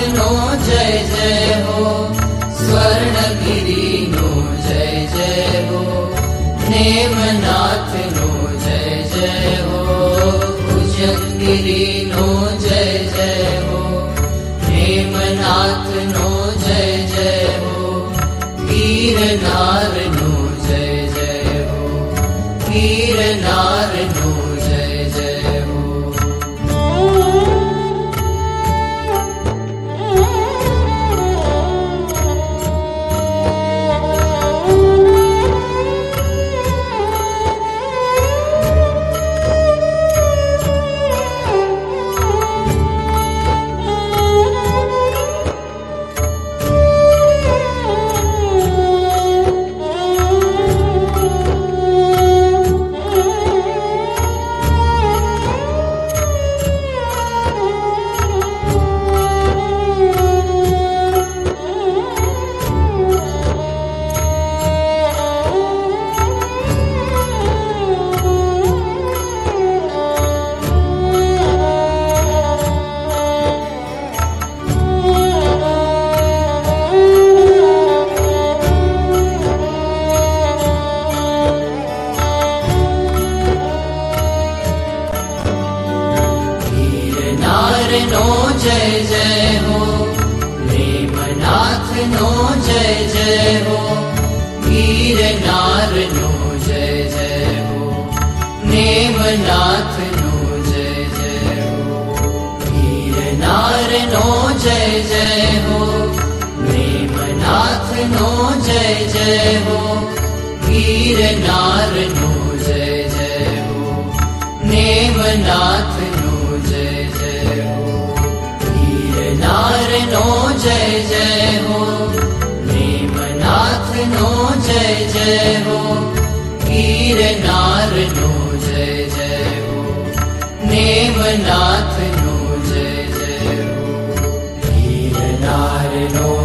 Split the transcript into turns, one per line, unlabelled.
No जय जय हो, स्वर्णगिरि नो जय जय हो, नेमनाथ नो जय जय हो, भुजंगिरि नो जय जय हो, नेमनाथ नो जय जय हो, वीरनार नो जय जय हो, वीरनार नो जय जय हो। नो जय जय हो, नेमनाथ नो जय जय हो, वीरनार नो जय जय हो, नेमनाथ नो जय जय हो, वीरनार नो जय जय हो, नेमनाथ नो जय जय हो, वीरनार नो जय जय हो, नेमनाथ नो जय जय हो, वीरनार नो जय जय हो, नेमनाथ नो जय जय हो, वीरनार नो जय जय हो, नेमनाथ नो जय जय हो, वीरनार नो